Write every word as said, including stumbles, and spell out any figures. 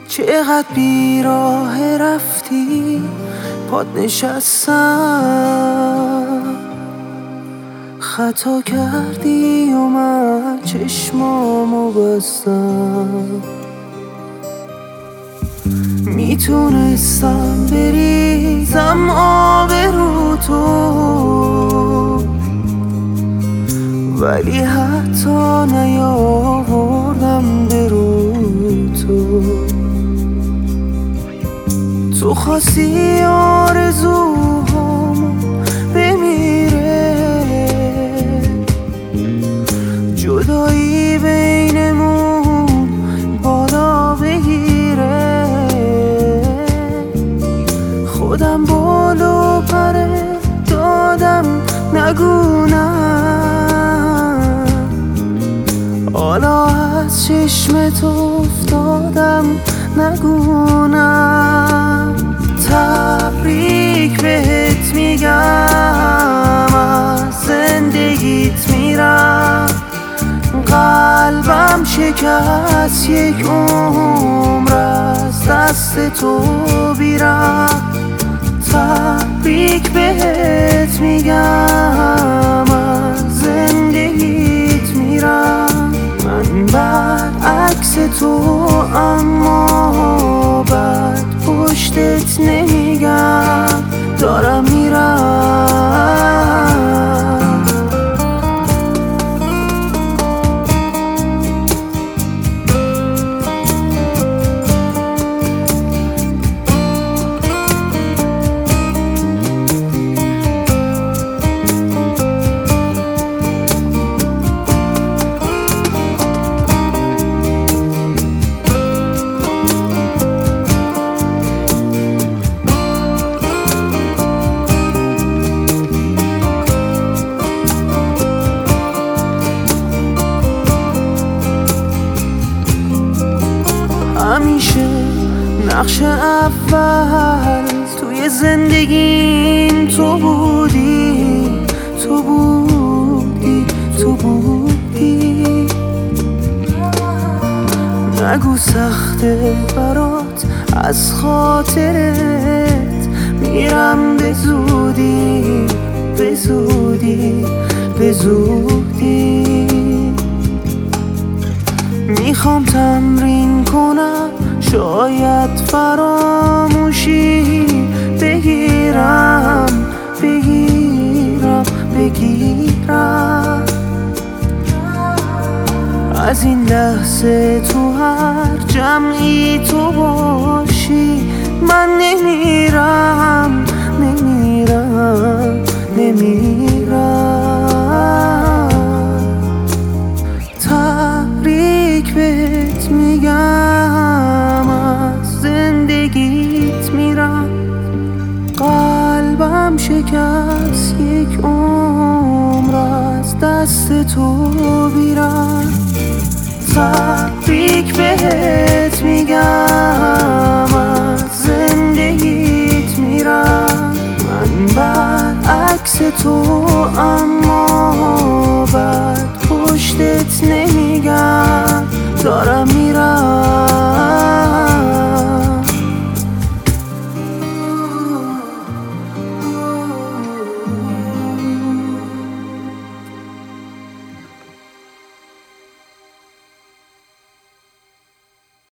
چقدر بیراه رفتی پاد نشستم، خطا کردی و من چشمامو بستم. میتونستم بریزم آب رو تو، ولی حتی نیاوردم به رو تو. تو خواستی آرزوهامو بمیره، جدایی بینمون بالا بگیره. خودم بالو پره دادم نگونم، حالا از چشمت افتادم نگونم. تبریک بهت میگم، از زندگیت میرم. قلبم شکست، یک عمر از دست تو بیرم. تبریک بهت میگم، از زندگیت میرم. من برعکس تو اما بد پشتت نمیگم، دارم میرم. همیشه نقش اول توی زندگیم تو بودی، تو بودی، تو بودی. نگو سخته برات، از خاطرت میرم به زودی، به زودی، به زودی. میخوام تمرین کنم، شاید فراموشی بگیرم، بگیرم، بگیرم. از این لحظه تو هر جمعی تو باشی من نمیرم.